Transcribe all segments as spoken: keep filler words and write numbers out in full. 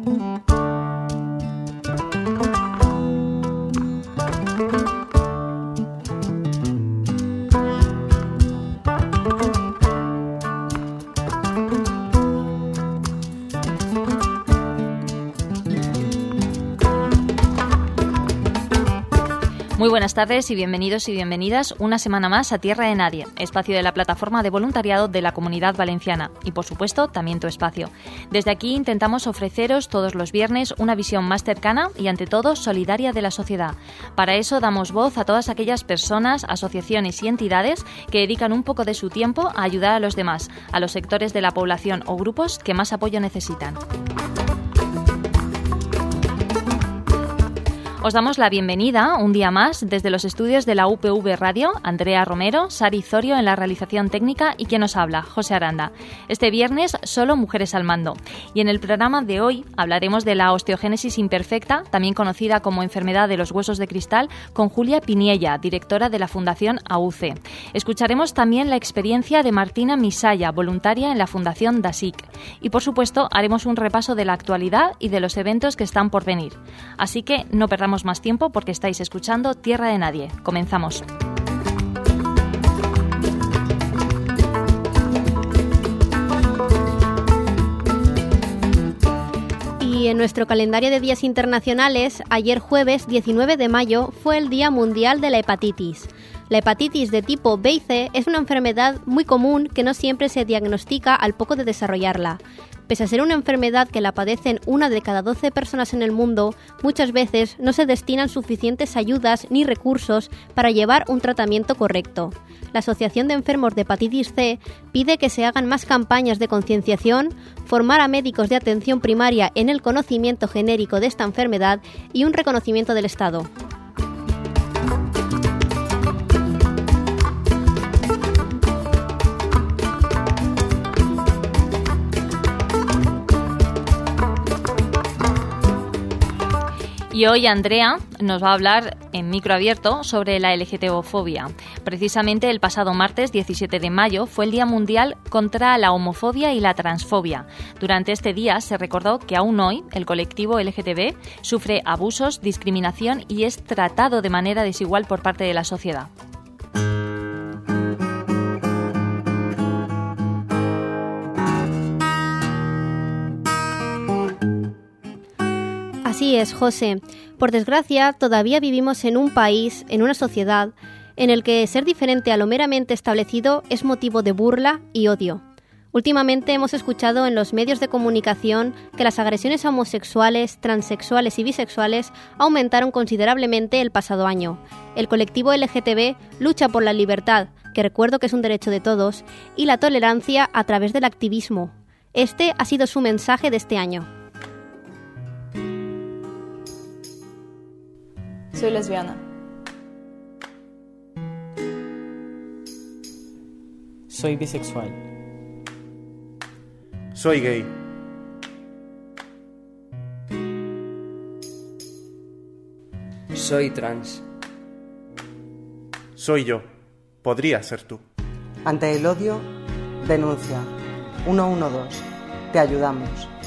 Muy buenas tardes y bienvenidos y bienvenidas una semana más a Tierra de Nadie, espacio de la plataforma de voluntariado de la Comunidad Valenciana y, por supuesto, también tu espacio. Desde aquí intentamos ofreceros todos los viernes una visión más cercana y, ante todo, solidaria de la sociedad. Para eso damos voz a todas aquellas personas, asociaciones y entidades que dedican un poco de su tiempo a ayudar a los demás, a los sectores de la población o grupos que más apoyo necesitan. Os damos la bienvenida un día más desde los estudios de la U P V Radio, Andrea Romero, Sari Zorio en la realización técnica y quien nos habla, José Aranda. Este viernes solo mujeres al mando. Y en el programa de hoy hablaremos de la osteogénesis imperfecta, también conocida como enfermedad de los huesos de cristal, con Julia Piniella, directora de la Fundación A U C E. Escucharemos también la experiencia de Martina Misaya, voluntaria en la Fundación DASIC. Y por supuesto haremos un repaso de la actualidad y de los eventos que están por venir. Así que no perdamos más tiempo porque estáis escuchando Tierra de Nadie. Comenzamos. Y en nuestro calendario de días internacionales, ayer jueves diecinueve de mayo fue el Día Mundial de la Hepatitis. La hepatitis de tipo B y C es una enfermedad muy común que no siempre se diagnostica al poco de desarrollarla. Pese a ser una enfermedad que la padecen una de cada doce personas en el mundo, muchas veces no se destinan suficientes ayudas ni recursos para llevar un tratamiento correcto. La Asociación de Enfermos de Hepatitis C pide que se hagan más campañas de concienciación, formar a médicos de atención primaria en el conocimiento genérico de esta enfermedad y un reconocimiento del Estado. Y hoy Andrea nos va a hablar en micro abierto sobre la L G T B-fobia. Precisamente el pasado martes diecisiete de mayo fue el Día Mundial contra la Homofobia y la Transfobia. Durante este día se recordó que aún hoy el colectivo L G T B sufre abusos, discriminación y es tratado de manera desigual por parte de la sociedad. Así es, José. Por desgracia, todavía vivimos en un país, en una sociedad, en el que ser diferente a lo meramente establecido es motivo de burla y odio. Últimamente hemos escuchado en los medios de comunicación que las agresiones a homosexuales, transexuales y bisexuales aumentaron considerablemente el pasado año. El colectivo L G T B lucha por la libertad, que recuerdo que es un derecho de todos, y la tolerancia a través del activismo. Este ha sido su mensaje de este año. Soy lesbiana. Soy bisexual. Soy gay. Soy trans. Soy yo. Podría ser tú. Ante el odio, denuncia. uno uno dos. Te ayudamos.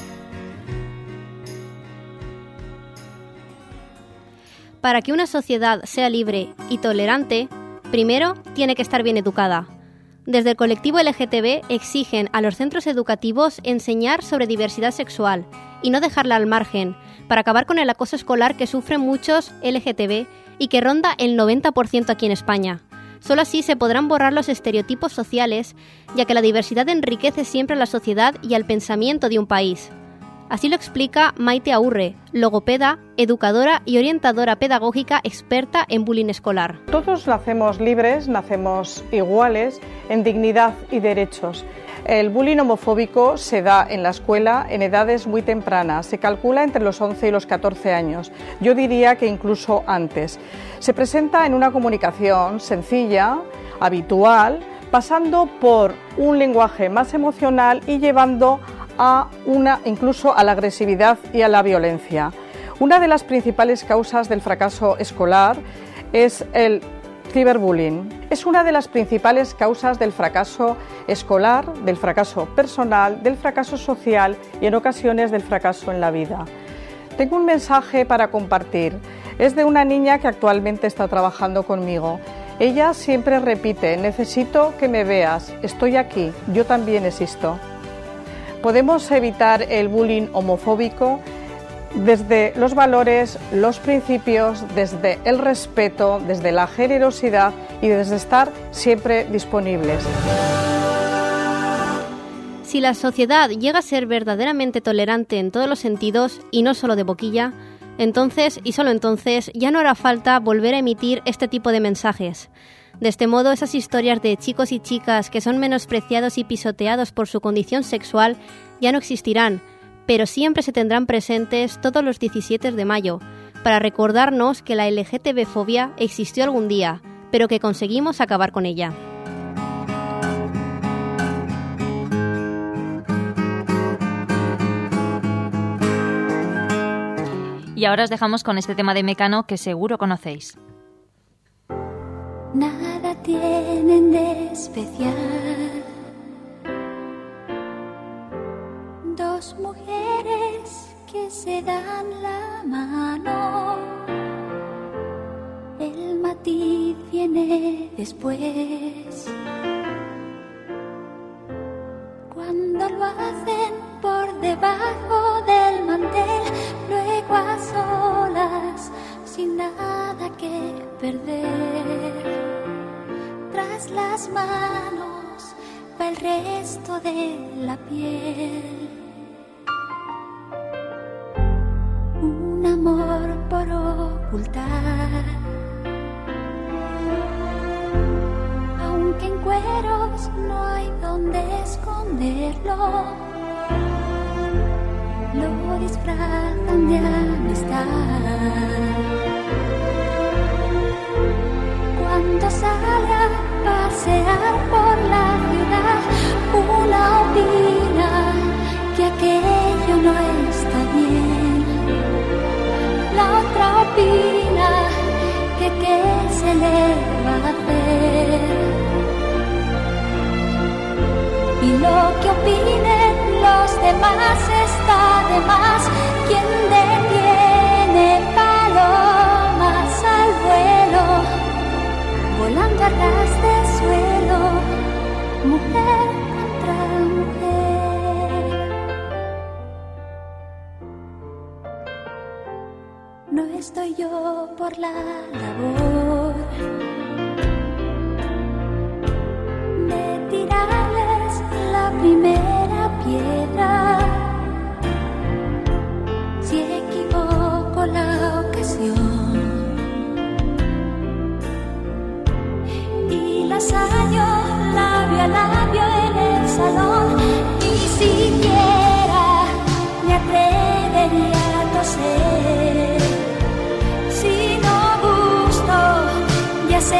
Para que una sociedad sea libre y tolerante, primero tiene que estar bien educada. Desde el colectivo L G T B exigen a los centros educativos enseñar sobre diversidad sexual y no dejarla al margen, para acabar con el acoso escolar que sufren muchos L G T B y que ronda el noventa por ciento aquí en España. Solo así se podrán borrar los estereotipos sociales, ya que la diversidad enriquece siempre a la sociedad y al pensamiento de un país. Así lo explica Maite Aurre, logopeda, educadora y orientadora pedagógica experta en bullying escolar. Todos nacemos libres, nacemos iguales en dignidad y derechos. El bullying homofóbico se da en la escuela en edades muy tempranas, se calcula entre los once y los catorce años, yo diría que incluso antes. Se presenta en una comunicación sencilla, habitual, pasando por un lenguaje más emocional y llevando a una, incluso a la agresividad y a la violencia. Una de las principales causas del fracaso escolar es el Ciberbullying es una de las principales causas del fracaso escolar, del fracaso personal, del fracaso social y en ocasiones del fracaso en la vida. Tengo un mensaje para compartir. Es de una niña que actualmente está trabajando conmigo. Ella siempre repite: necesito que me veas, estoy aquí, yo también existo. Podemos evitar el bullying homofóbico desde los valores, los principios, desde el respeto, desde la generosidad y desde estar siempre disponibles. Si la sociedad llega a ser verdaderamente tolerante en todos los sentidos y no solo de boquilla, entonces y solo entonces ya no hará falta volver a emitir este tipo de mensajes. De este modo, esas historias de chicos y chicas que son menospreciados y pisoteados por su condición sexual ya no existirán, pero siempre se tendrán presentes todos los diecisiete de mayo, para recordarnos que la L G T B-fobia existió algún día, pero que conseguimos acabar con ella. Y ahora os dejamos con este tema de Mecano que seguro conocéis. Nada tienen de especial dos mujeres que se dan la mano. El matiz viene después, cuando lo hacen por debajo del mantel, luego a solas, sin nada que perder. Tras las manos va el resto de la piel. Un amor por ocultar, aunque en cueros no hay donde esconderlo, lo disfrazan de amistad. Cuando sale a pasear por la ciudad, una opina que aquello no está bien, la otra opina que qué se le va a hacer. Y lo que opinen los demás está de más. Quien detiene palomas al vuelo, volando a ras de suelo, mujer contra mujer. No estoy yo por la labor de tirarles la primera piedra. Si equivoco la ocasión y las hallo labio a labio en el salón, ni siquiera me atrevería a toser. Si no gusto, ya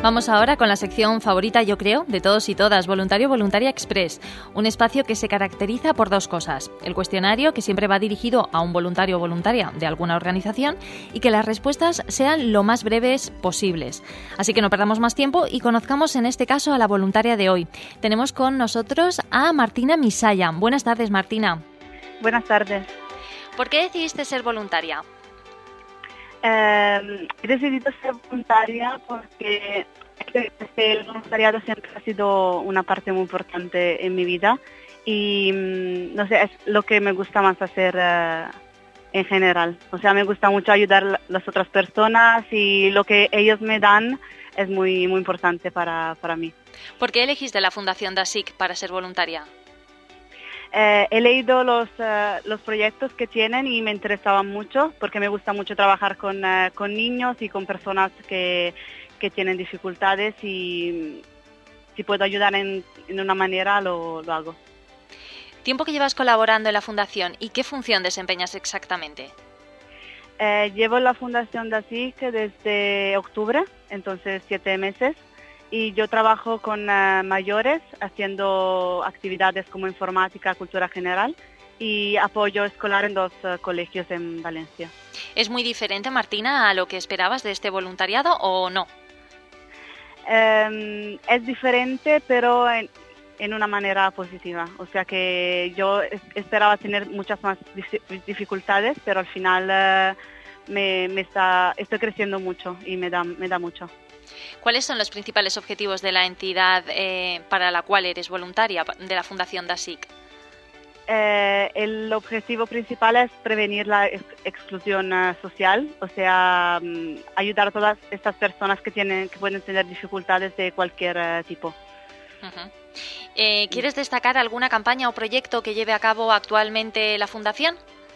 Vamos ahora con la sección favorita, yo creo, de todos y todas, Voluntario Voluntaria Express, un espacio que se caracteriza por dos cosas: el cuestionario, que siempre va dirigido a un voluntario o voluntaria de alguna organización, y que las respuestas sean lo más breves posibles. Así que no perdamos más tiempo y conozcamos en este caso a la voluntaria de hoy. Tenemos con nosotros a Martina Misaya. Buenas tardes, Martina. Buenas tardes. ¿Por qué decidiste ser voluntaria? Eh, he decidido ser voluntaria porque el voluntariado siempre ha sido una parte muy importante en mi vida y no sé, es lo que me gusta más hacer eh, en general. O sea, me gusta mucho ayudar a las otras personas y lo que ellos me dan es muy muy importante para, para mí. ¿Por qué elegiste la Fundación DASIC para ser voluntaria? Eh, he leído los, uh, los proyectos que tienen y me interesaban mucho porque me gusta mucho trabajar con, uh, con niños y con personas que, que tienen dificultades y si puedo ayudar en, en una manera lo, lo hago. ¿Tiempo que llevas colaborando en la Fundación y qué función desempeñas exactamente? Eh, llevo en la Fundación DASIC desde octubre, entonces siete meses. Y yo trabajo con uh, mayores haciendo actividades como informática, cultura general y apoyo escolar en dos uh, colegios en Valencia. ¿Es muy diferente, Martina, a lo que esperabas de este voluntariado o no? Um, es diferente, pero en, en una manera positiva. O sea que yo es, esperaba tener muchas más dif- dificultades, pero al final uh, me, me está, estoy creciendo mucho y me da, me da mucho. ¿Cuáles son los principales objetivos de la entidad eh, para la cual eres voluntaria, de la Fundación DASIC? Eh, el objetivo principal es prevenir la ex- exclusión uh, social, o sea, um, ayudar a todas estas personas que tienen, que pueden tener dificultades de cualquier uh, tipo. Uh-huh. Eh, ¿Quieres destacar alguna campaña o proyecto que lleve a cabo actualmente la Fundación?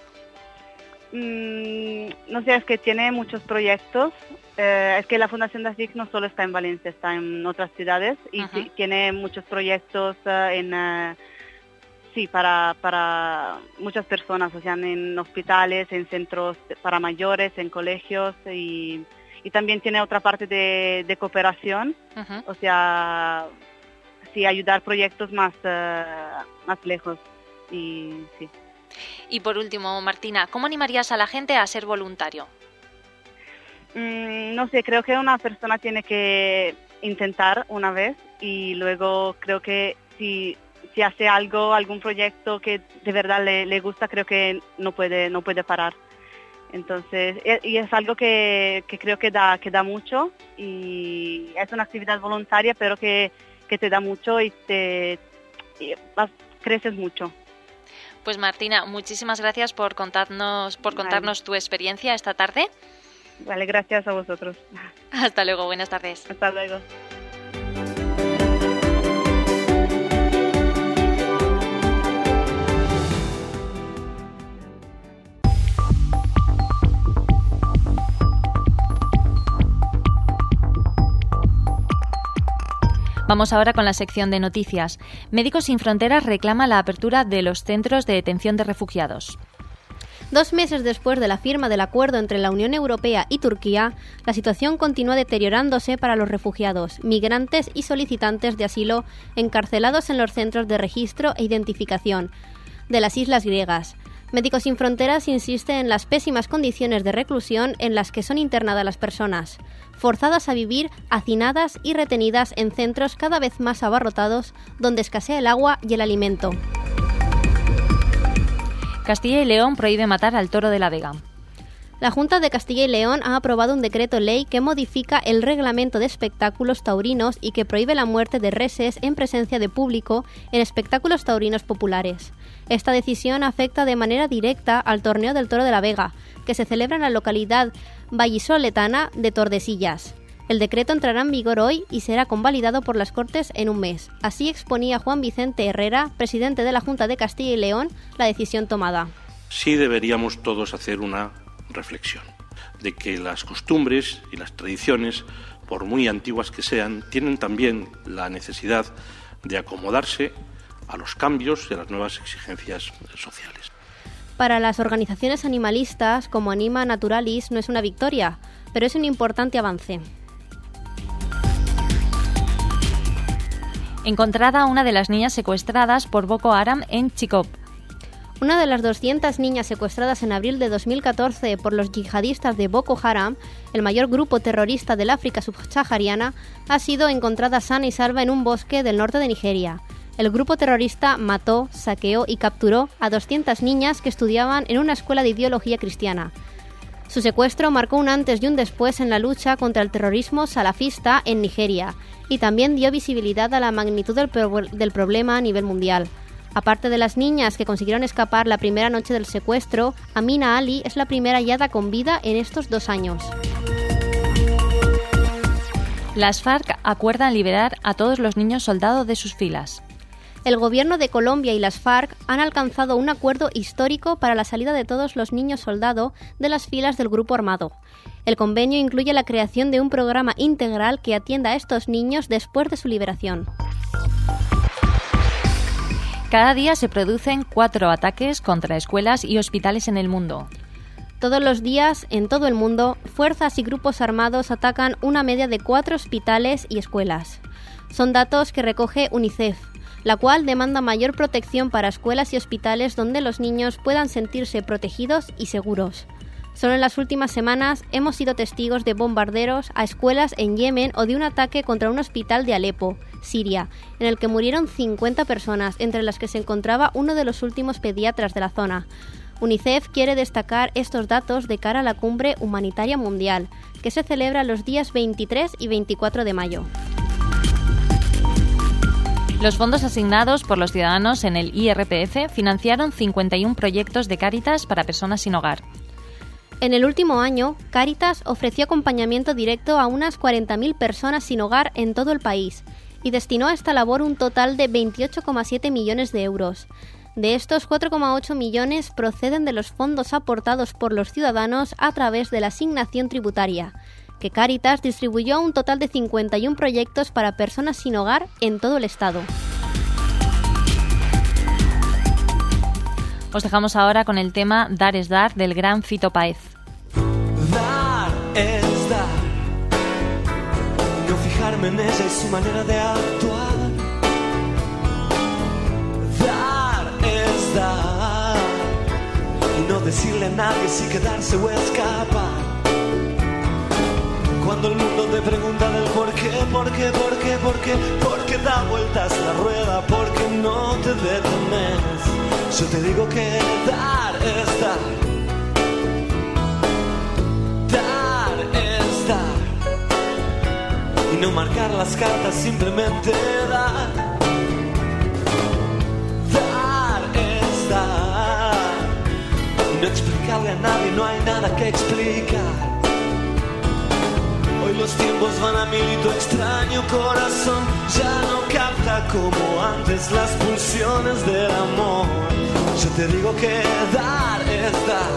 Mm, no sé, es que tiene muchos proyectos. Eh, es que la Fundación DASIC no solo está en Valencia, está en otras ciudades y uh-huh. sí, tiene muchos proyectos uh, en, uh, sí, para, para muchas personas, o sea, en hospitales, en centros para mayores, en colegios y, y también tiene otra parte de, de cooperación, uh-huh. o sea, sí, ayudar proyectos más, uh, más lejos y sí. Y por último, Martina, ¿cómo animarías a la gente a ser voluntario? Mm, no sé, creo que una persona tiene que intentar una vez y luego creo que si, si hace algo, algún proyecto que de verdad le, le gusta, creo que no puede, no puede parar. Entonces, y es algo que, que creo que da, que da mucho y es una actividad voluntaria, pero que, que te da mucho y te y vas, creces mucho. Pues Martina, muchísimas gracias por contarnos, por contarnos vale. tu experiencia esta tarde. Vale, gracias a vosotros. Hasta luego, buenas tardes. Hasta luego. Vamos ahora con la sección de noticias. Médicos Sin Fronteras reclama la apertura de los centros de detención de refugiados. Dos meses después de la firma del acuerdo entre la Unión Europea y Turquía, la situación continúa deteriorándose para los refugiados, migrantes y solicitantes de asilo encarcelados en los centros de registro e identificación de las islas griegas. Médicos Sin Fronteras insiste en las pésimas condiciones de reclusión en las que son internadas las personas, forzadas a vivir hacinadas y retenidas en centros cada vez más abarrotados donde escasea el agua y el alimento. Castilla y León prohíbe matar al toro de la Vega. La Junta de Castilla y León ha aprobado un decreto ley que modifica el reglamento de espectáculos taurinos y que prohíbe la muerte de reses en presencia de público en espectáculos taurinos populares. Esta decisión afecta de manera directa al Torneo del Toro de la Vega, que se celebra en la localidad vallisoletana de Tordesillas. El decreto entrará en vigor hoy y será convalidado por las Cortes en un mes. Así exponía Juan Vicente Herrera, presidente de la Junta de Castilla y León, la decisión tomada. Sí deberíamos todos hacer una reflexión de que las costumbres y las tradiciones, por muy antiguas que sean, tienen también la necesidad de acomodarse a los cambios y a las nuevas exigencias sociales. Para las organizaciones animalistas, como Anima Naturalis, no es una victoria, pero es un importante avance. Encontrada una de las niñas secuestradas por Boko Haram en Chibok. Una de las doscientas niñas secuestradas en abril de dos mil catorce por los yihadistas de Boko Haram, el mayor grupo terrorista del África subsahariana, ha sido encontrada sana y salva en un bosque del norte de Nigeria. El grupo terrorista mató, saqueó y capturó a doscientas niñas que estudiaban en una escuela de ideología cristiana. Su secuestro marcó un antes y un después en la lucha contra el terrorismo salafista en Nigeria y también dio visibilidad a la magnitud del, pro- del problema a nivel mundial. Aparte de las niñas que consiguieron escapar la primera noche del secuestro, Amina Ali es la primera hallada con vida en estos dos años. Las FARC acuerdan liberar a todos los niños soldados de sus filas. El gobierno de Colombia y las FARC han alcanzado un acuerdo histórico para la salida de todos los niños soldado de las filas del grupo armado. El convenio incluye la creación de un programa integral que atienda a estos niños después de su liberación. Cada día se producen cuatro ataques contra escuelas y hospitales en el mundo. Todos los días, en todo el mundo, fuerzas y grupos armados atacan una media de cuatro hospitales y escuelas. Son datos que recoge UNICEF, la cual demanda mayor protección para escuelas y hospitales donde los niños puedan sentirse protegidos y seguros. Solo en las últimas semanas hemos sido testigos de bombarderos a escuelas en Yemen o de un ataque contra un hospital de Alepo, Siria, en el que murieron cincuenta personas, entre las que se encontraba uno de los últimos pediatras de la zona. UNICEF quiere destacar estos datos de cara a la Cumbre Humanitaria Mundial, que se celebra los días veintitrés y veinticuatro de mayo. Los fondos asignados por los ciudadanos en el I R P F financiaron cincuenta y uno proyectos de Cáritas para personas sin hogar. En el último año, Cáritas ofreció acompañamiento directo a unas cuarenta mil personas sin hogar en todo el país y destinó a esta labor un total de veintiocho coma siete millones de euros. De estos, cuatro coma ocho millones proceden de los fondos aportados por los ciudadanos a través de la asignación tributaria, que Cáritas distribuyó a un total de cincuenta y uno proyectos para personas sin hogar en todo el estado. Os dejamos ahora con el tema Dar es Dar del gran Fito Páez. Dar es dar, no fijarme en ella y su manera de actuar. Dar es dar, y no decirle a nadie si quedarse o escapar. Cuando el mundo te pregunta del por qué, por qué, por qué, por qué, por qué da vueltas la rueda, por qué no te detenes. Yo te digo que dar es dar, dar es dar, y no marcar las cartas, simplemente dar. Dar es dar, y no explicarle a nadie, no hay nada que explicar. Hoy los tiempos van a mil y tu extraño corazón ya no capta como antes las pulsiones del amor. Yo te digo que dar es dar,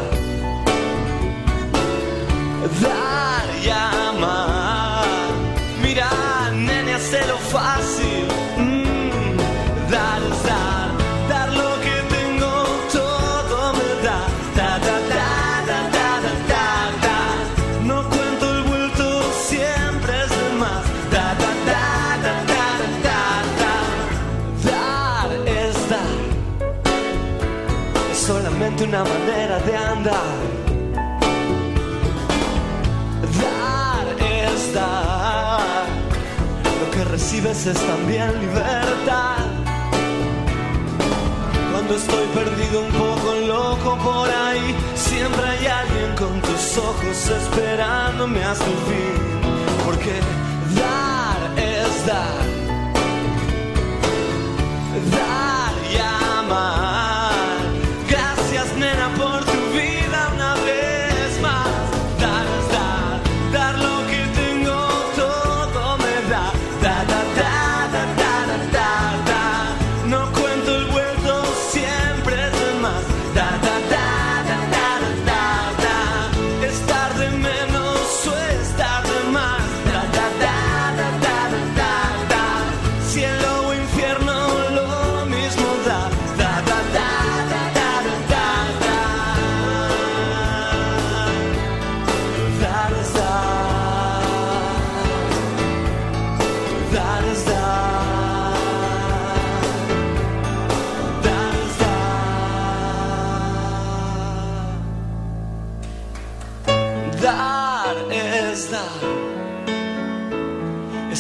dar y amar. Mira, nene, hazlo fácil. Mm, dar es dar, dar lo que tengo, todo me da. Da, da, da, da, da, da, da, da. No cuento el vuelto, siempre es de más. Da, da, da, da, da, da, da. Dar es dar, es solamente una manera de andar. Dar es dar, lo que recibes es también libertad. Cuando estoy perdido, un poco loco por ahí, siempre hay alguien con tus ojos esperándome hasta el fin. Porque dar es dar, dar y amar. Gracias, nena, por tu vida una vez más. Dar es dar, dar lo que tengo, todo me da. Da, da, da, da, da, da, da, da. No cuento el vuelto, siempre es de más. Da, da, da, da, da, da, da, da. Estar de menos o estar de más. Da, da, da, da, da, da, da, da. Cielo o infierno, lo mismo da. Da, da,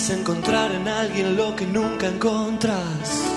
es encontrar en alguien lo que nunca encontrás.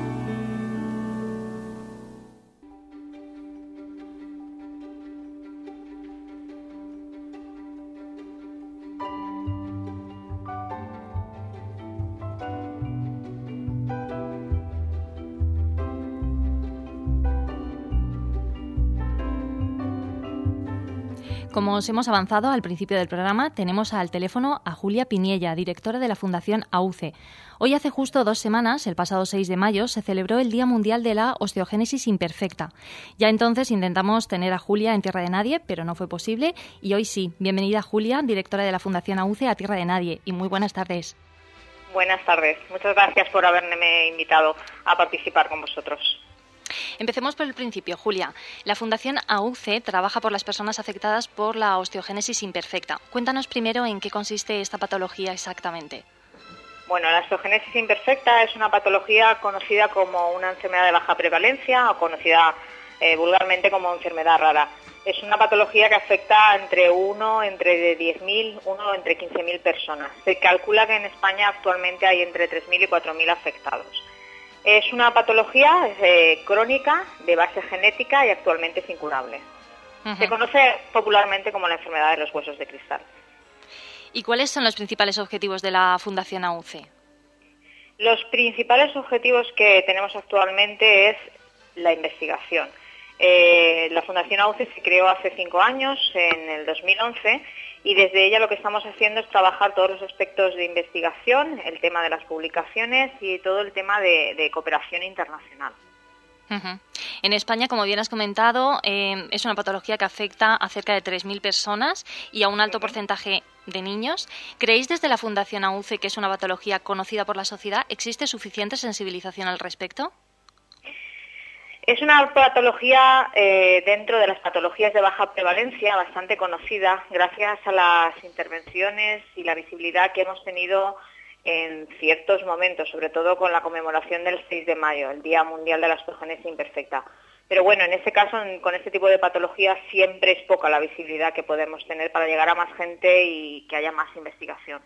Como os hemos avanzado al principio del programa, tenemos al teléfono a Julia Piniella, directora de la Fundación A U C E. Hoy hace justo dos semanas, el pasado seis de mayo, se celebró el Día Mundial de la Osteogénesis Imperfecta. Ya entonces intentamos tener a Julia en Tierra de Nadie, pero no fue posible, y hoy sí. Bienvenida, Julia, directora de la Fundación A U C E, a Tierra de Nadie, y muy buenas tardes. Buenas tardes. Muchas gracias por haberme invitado a participar con vosotros. Empecemos por el principio, Julia. La Fundación A U C E trabaja por las personas afectadas por la osteogénesis imperfecta. Cuéntanos primero en qué consiste esta patología exactamente. Bueno, la osteogénesis imperfecta es una patología conocida como una enfermedad de baja prevalencia o conocida eh, vulgarmente como enfermedad rara. Es una patología que afecta entre uno, entre diez mil, uno entre quince mil personas. Se calcula que en España actualmente hay entre tres mil y cuatro mil afectados. Es una patología eh, crónica, de base genética y actualmente es incurable. Uh-huh. Se conoce popularmente como la enfermedad de los huesos de cristal. ¿Y cuáles son los principales objetivos de la Fundación A U C E? Los principales objetivos que tenemos actualmente es la investigación. Eh, la Fundación A U C E se creó hace cinco años, en el dos mil once, y desde ella lo que estamos haciendo es trabajar todos los aspectos de investigación, el tema de las publicaciones y todo el tema de, de cooperación internacional. Uh-huh. En España, como bien has comentado, eh, es una patología que afecta a cerca de tres mil personas y a un alto uh-huh. porcentaje de niños. ¿Creéis desde la Fundación A U C E que es una patología conocida por la sociedad? ¿Existe suficiente sensibilización al respecto? Es una patología eh, dentro de las patologías de baja prevalencia bastante conocida gracias a las intervenciones y la visibilidad que hemos tenido en ciertos momentos, sobre todo con la conmemoración del seis de mayo, el Día Mundial de la Osteogénesis Imperfecta. Pero bueno, en este caso, con este tipo de patologías, siempre es poca la visibilidad que podemos tener para llegar a más gente y que haya más investigación.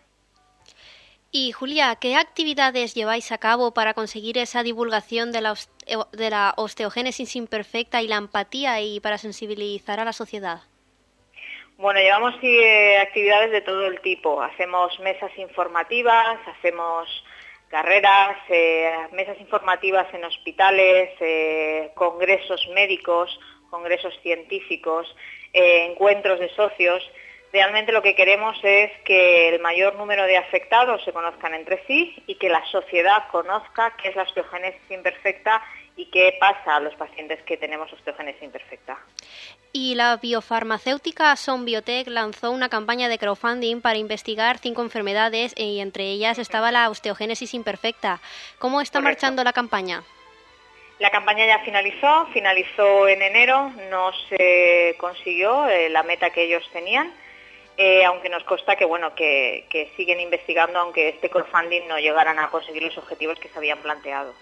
Y Julia, ¿qué actividades lleváis a cabo para conseguir esa divulgación de la, de la osteogénesis imperfecta y la empatía y para sensibilizar a la sociedad? Bueno, llevamos eh, actividades de todo el tipo. Hacemos mesas informativas, hacemos carreras, eh, mesas informativas en hospitales, eh, congresos médicos, congresos científicos, eh, encuentros de socios. Realmente lo que queremos es que el mayor número de afectados se conozcan entre sí y que la sociedad conozca qué es la osteogénesis imperfecta y qué pasa a los pacientes que tenemos osteogénesis imperfecta. Y la biofarmacéutica Son Biotech lanzó una campaña de crowdfunding para investigar cinco enfermedades y entre ellas estaba la osteogénesis imperfecta. ¿Cómo está Correcto. marchando la campaña? La campaña ya finalizó, finalizó en enero, no se consiguió eh, la meta que ellos tenían. Eh, aunque nos consta que bueno que, que siguen investigando, aunque este crowdfunding no llegaran a conseguir los objetivos que se habían planteado.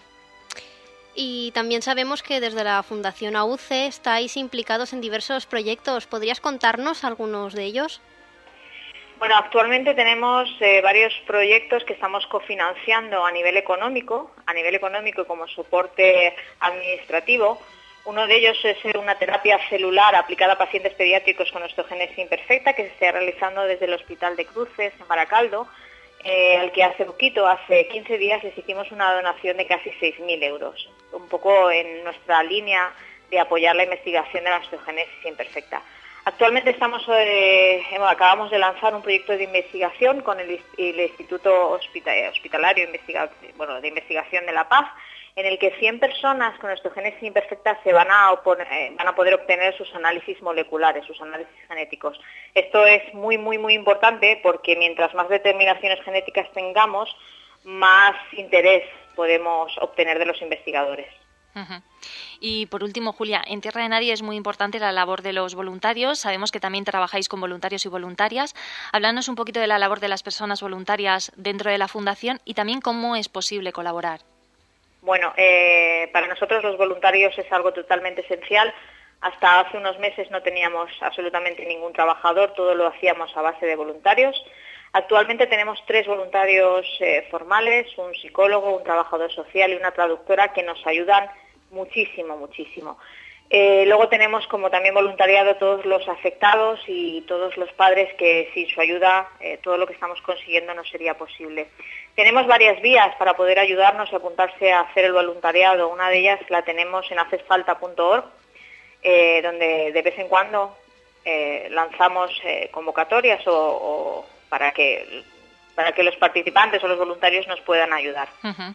Y también sabemos que desde la Fundación A U C E estáis implicados en diversos proyectos. ¿Podrías contarnos algunos de ellos? Bueno, actualmente tenemos eh, varios proyectos que estamos cofinanciando a nivel económico, a nivel económico como soporte administrativo. Uno de ellos es una terapia celular aplicada a pacientes pediátricos con osteogénesis imperfecta que se está realizando desde el Hospital de Cruces en Baracaldo, eh, al que hace poquito, hace quince días, les hicimos una donación de casi seis mil euros, un poco en nuestra línea de apoyar la investigación de la osteogénesis imperfecta. Actualmente estamos, eh, acabamos de lanzar un proyecto de investigación con el, el Instituto Hospitalario Investiga, bueno, de Investigación de La Paz, en el que cien personas con osteogénesis imperfecta se van a, oponer, eh, van a poder obtener sus análisis moleculares, sus análisis genéticos. Esto es muy, muy, muy importante porque mientras más determinaciones genéticas tengamos, más interés podemos obtener de los investigadores. Uh-huh. Y por último, Julia, en Tierra de Nadie es muy importante la labor de los voluntarios. Sabemos que también trabajáis con voluntarios y voluntarias. Háblanos un poquito de la labor de las personas voluntarias dentro de la Fundación y también cómo es posible colaborar. Bueno, eh, para nosotros los voluntarios es algo totalmente esencial. Hasta hace unos meses no teníamos absolutamente ningún trabajador, todo lo hacíamos a base de voluntarios. Actualmente tenemos tres voluntarios eh, formales, un psicólogo, un trabajador social y una traductora que nos ayudan muchísimo, muchísimo. Eh, luego tenemos como también voluntariado todos los afectados y todos los padres que sin su ayuda eh, todo lo que estamos consiguiendo no sería posible. Tenemos varias vías para poder ayudarnos y apuntarse a hacer el voluntariado. Una de ellas la tenemos en haces falta punto org, eh, donde de vez en cuando eh, lanzamos eh, convocatorias o, o para que para que los participantes o los voluntarios nos puedan ayudar. Uh-huh.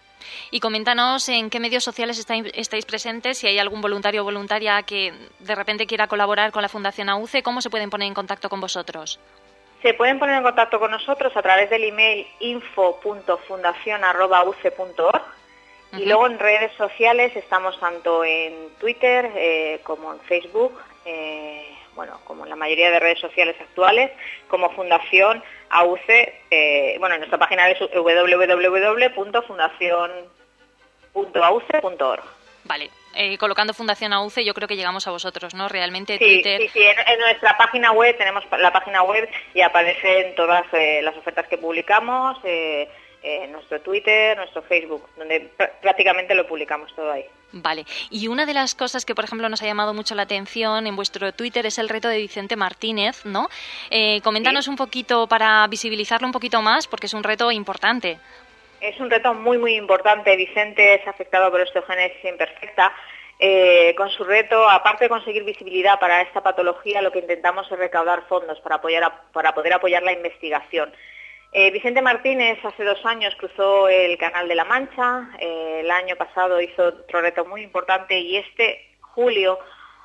Y coméntanos en qué medios sociales estáis, estáis presentes, si hay algún voluntario o voluntaria que de repente quiera colaborar con la Fundación A U C E, ¿cómo se pueden poner en contacto con vosotros? Se pueden poner en contacto con nosotros a través del email info punto fundación arroba u ce punto org uh-huh. Y luego en redes sociales estamos tanto en Twitter eh, como en Facebook, eh, bueno, como en la mayoría de redes sociales actuales, como Fundación A U C E, eh, bueno, nuestra página es doble u doble u doble u punto fundación punto a u ce punto org. Vale, eh, colocando Fundación A U C E yo creo que llegamos a vosotros, ¿no? Realmente sí, Twitter... Sí, sí, en, en nuestra página web, tenemos la página web y aparecen todas eh, las ofertas que publicamos, eh, eh, nuestro Twitter, nuestro Facebook, donde pr- prácticamente lo publicamos todo ahí. Vale, y una de las cosas que, por ejemplo, nos ha llamado mucho la atención en vuestro Twitter es el reto de Vicente Martínez, ¿no? Eh, coméntanos ¿Sí? un poquito para visibilizarlo un poquito más, porque es un reto importante. Es un reto muy, muy importante. Vicente es afectado por osteogénesis imperfecta. Eh, con su reto, aparte de conseguir visibilidad para esta patología, lo que intentamos es recaudar fondos para, apoyar a, para poder apoyar la investigación. Eh, Vicente Martínez hace dos años cruzó el Canal de la Mancha, eh, el año pasado hizo otro reto muy importante y este julio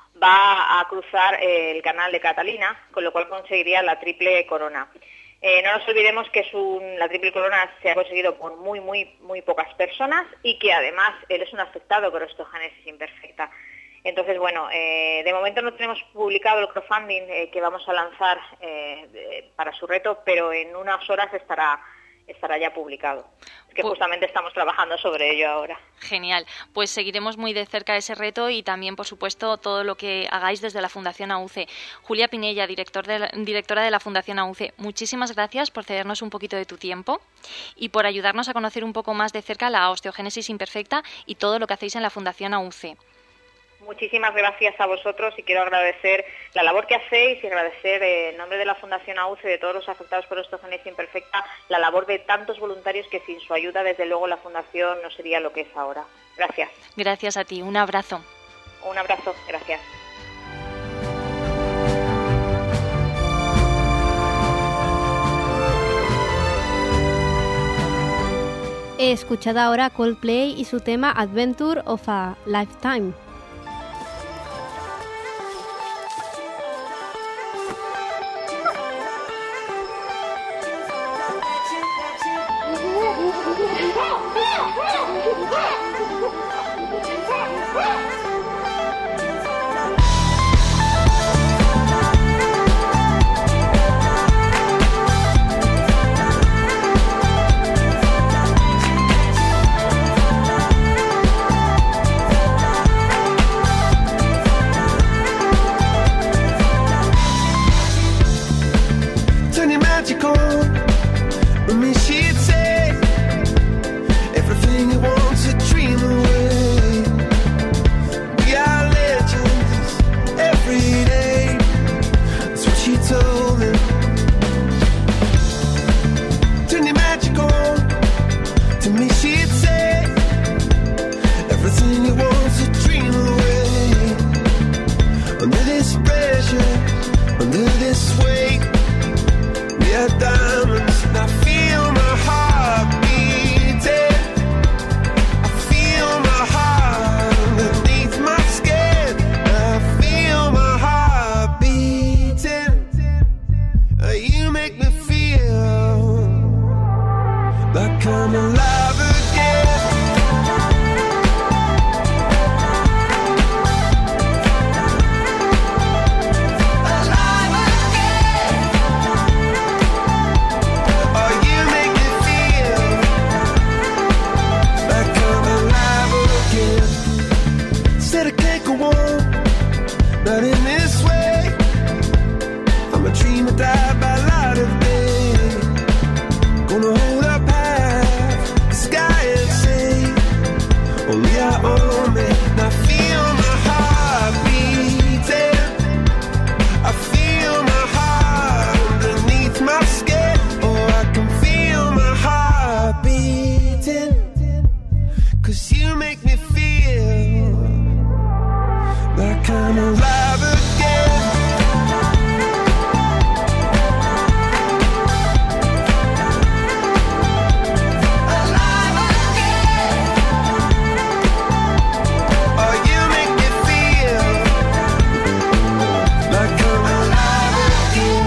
va a cruzar eh, el Canal de Catalina, con lo cual conseguiría la triple corona. Eh, no nos olvidemos que es un, la triple corona se ha conseguido por muy, muy, muy pocas personas y que además él es un afectado por osteogénesis imperfecta. Entonces, bueno, eh, de momento no tenemos publicado el crowdfunding eh, que vamos a lanzar eh, de, para su reto, pero en unas horas estará estará ya publicado. Es que pues, justamente estamos trabajando sobre ello ahora. Genial. Pues seguiremos muy de cerca ese reto y también, por supuesto, todo lo que hagáis desde la Fundación A U C E. Julia Pinella, director de la, directora de la Fundación A U C E, muchísimas gracias por cedernos un poquito de tu tiempo y por ayudarnos a conocer un poco más de cerca la osteogénesis imperfecta y todo lo que hacéis en la Fundación A U C E. Muchísimas gracias a vosotros y quiero agradecer la labor que hacéis y agradecer eh, en nombre de la Fundación A U C E, de todos los afectados por osteogénesis imperfecta, la labor de tantos voluntarios que sin su ayuda, desde luego, la Fundación no sería lo que es ahora. Gracias. Gracias a ti. Un abrazo. Un abrazo. Gracias. He escuchado ahora Coldplay y su tema Adventure of a Lifetime. Not in this way. I'm a dreamer, die by light of day. I'm alive again. Alive again. Oh, you make me feel like I'm alive again.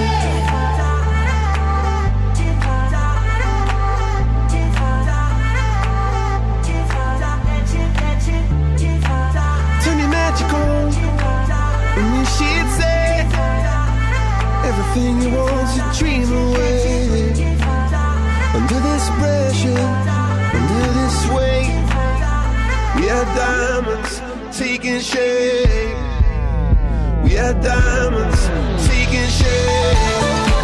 Turn me magical. And then she'd say everything you want to dream away. Under this pressure, under this weight, we are diamonds taking shape. We are diamonds taking shape.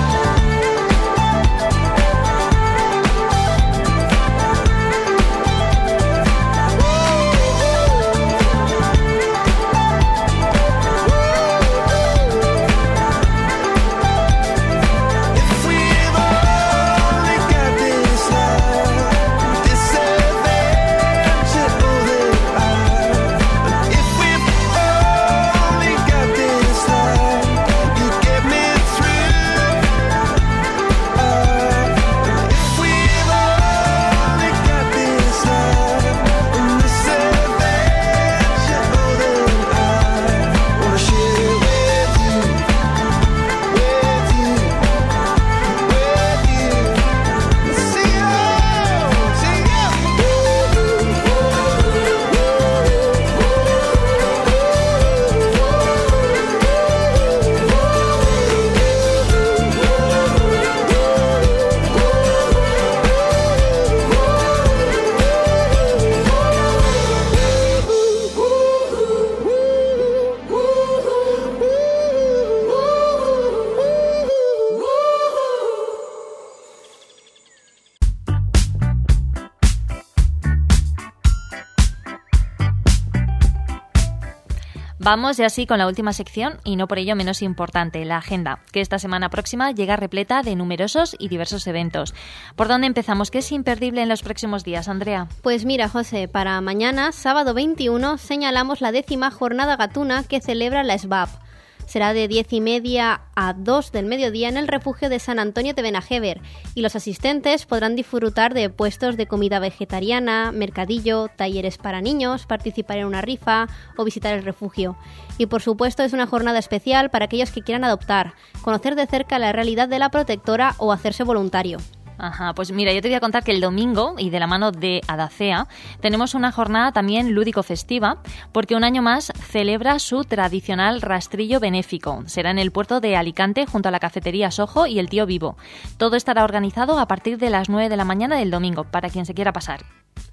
Vamos ya así con la última sección y no por ello menos importante, la agenda, que esta semana próxima llega repleta de numerosos y diversos eventos. ¿Por dónde empezamos? ¿Qué es imperdible en los próximos días, Andrea? Pues mira, José, para mañana, sábado veintiuno, señalamos la décima jornada gatuna que celebra la S B A P. Será de diez y media a dos del mediodía en el refugio de San Antonio de Benajever y los asistentes podrán disfrutar de puestos de comida vegetariana, mercadillo, talleres para niños, participar en una rifa o visitar el refugio. Y por supuesto es una jornada especial para aquellos que quieran adoptar, conocer de cerca la realidad de la protectora o hacerse voluntario. Ajá, pues mira, yo te voy a contar que el domingo, y de la mano de Adacea, tenemos una jornada también lúdico-festiva, porque un año más celebra su tradicional rastrillo benéfico. Será en el puerto de Alicante, junto a la cafetería Sojo y el Tío Vivo. Todo estará organizado a partir de las nueve de la mañana del domingo, para quien se quiera pasar.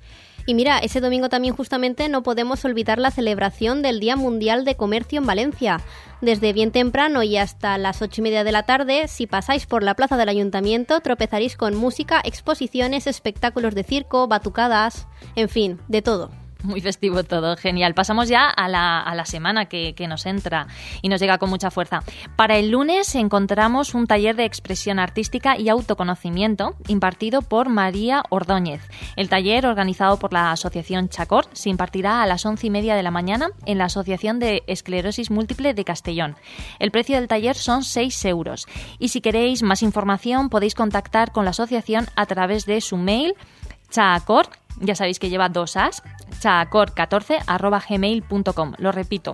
Y mira, ese domingo también justamente no podemos olvidar la celebración del Día Mundial de Comercio en Valencia. Desde bien temprano y hasta las ocho y media de la tarde, si pasáis por la plaza del Ayuntamiento, tropezaréis con música, exposiciones, espectáculos de circo, batucadas, en fin, de todo. Muy festivo todo, genial. Pasamos ya a la, a la semana que, que nos entra y nos llega con mucha fuerza. Para el lunes encontramos un taller de expresión artística y autoconocimiento impartido por María Ordóñez. El taller, organizado por la Asociación Chacor, se impartirá a las once y media de la mañana en la Asociación de Esclerosis Múltiple de Castellón. El precio del taller son seis euros. Y si queréis más información podéis contactar con la asociación a través de su mail chacor, ya sabéis que lleva dos as, chacor catorce arroba gmail punto com. Lo repito,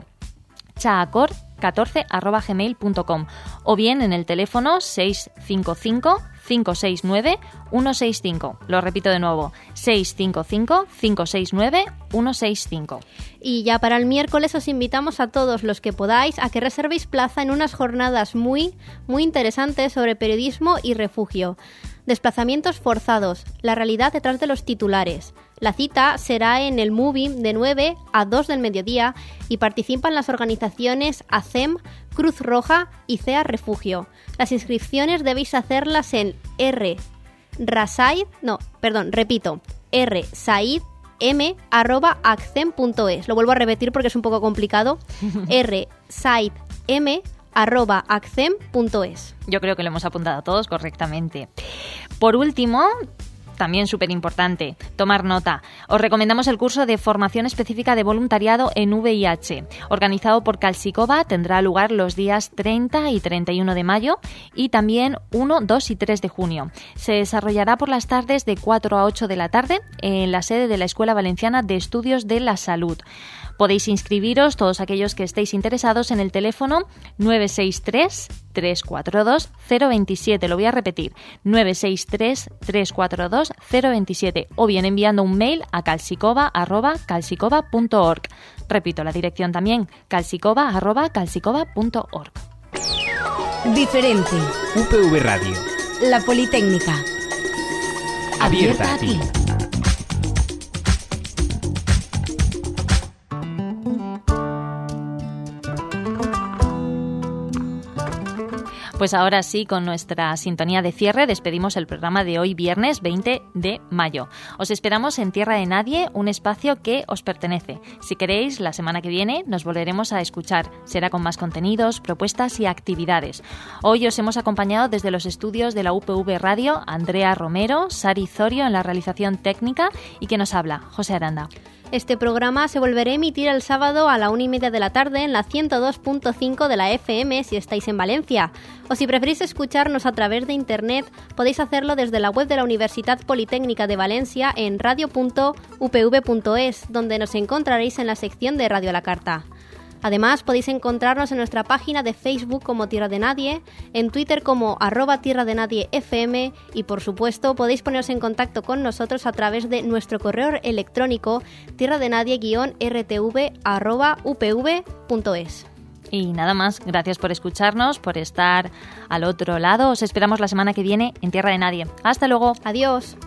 chacor catorce arroba gmail punto com o bien en el teléfono seis cinco cinco, cinco seis nueve, uno seis cinco. Lo repito de nuevo, seis cinco cinco, cinco seis nueve, uno seis cinco. Y ya para el miércoles os invitamos a todos los que podáis a que reservéis plaza en unas jornadas muy, muy interesantes sobre periodismo y refugio. Desplazamientos forzados, la realidad detrás de los titulares. La cita será en el Movie de nueve a dos del mediodía y participan las organizaciones A C E M, Cruz Roja y C E A Refugio. Las inscripciones debéis hacerlas en R Rasaid, no, perdón, repito, R Said m arroba accem punto es. Lo vuelvo a repetir porque es un poco complicado. R Said m arroba accem punto es. Yo creo que lo hemos apuntado todos correctamente. Por último, también súper importante, tomar nota. Os recomendamos el curso de formación específica de voluntariado en V I H, organizado por Kalsikova. Tendrá lugar los días treinta y treinta y uno de mayo y también uno, dos y tres de junio. Se desarrollará por las tardes de cuatro a ocho de la tarde en la sede de la Escuela Valenciana de Estudios de la Salud. Podéis inscribiros, todos aquellos que estéis interesados, en el teléfono nueve seis tres, tres cuatro dos, cero dos siete. Lo voy a repetir, nueve seis tres, tres cuatro dos, cero dos siete, o bien enviando un mail a kalsikova arroba kalsikova punto org. Repito la dirección también, kalsikova arroba kalsikova punto org. Diferente. U P V Radio. La Politécnica. Abierta a ti. Pues ahora sí, con nuestra sintonía de cierre, despedimos el programa de hoy, viernes veinte de mayo. Os esperamos en Tierra de Nadie, un espacio que os pertenece. Si queréis, la semana que viene nos volveremos a escuchar. Será con más contenidos, propuestas y actividades. Hoy os hemos acompañado desde los estudios de la U P V Radio, Andrea Romero, Sari Zorio en la realización técnica y que nos habla, José Aranda. Este programa se volverá a emitir el sábado a la una y media de la tarde en la ciento dos punto cinco de la F M si estáis en Valencia. O si preferís escucharnos a través de internet, podéis hacerlo desde la web de la Universidad Politécnica de Valencia en radio punto u p v punto es, donde nos encontraréis en la sección de Radio a la Carta. Además, podéis encontrarnos en nuestra página de Facebook como Tierra de Nadie, en Twitter como arroba Tierra de Nadie F M y, por supuesto, podéis poneros en contacto con nosotros a través de nuestro correo electrónico tierradenadie-rtv arroba upv punto es. Y nada más, gracias por escucharnos, por estar al otro lado. Os esperamos la semana que viene en Tierra de Nadie. Hasta luego. Adiós.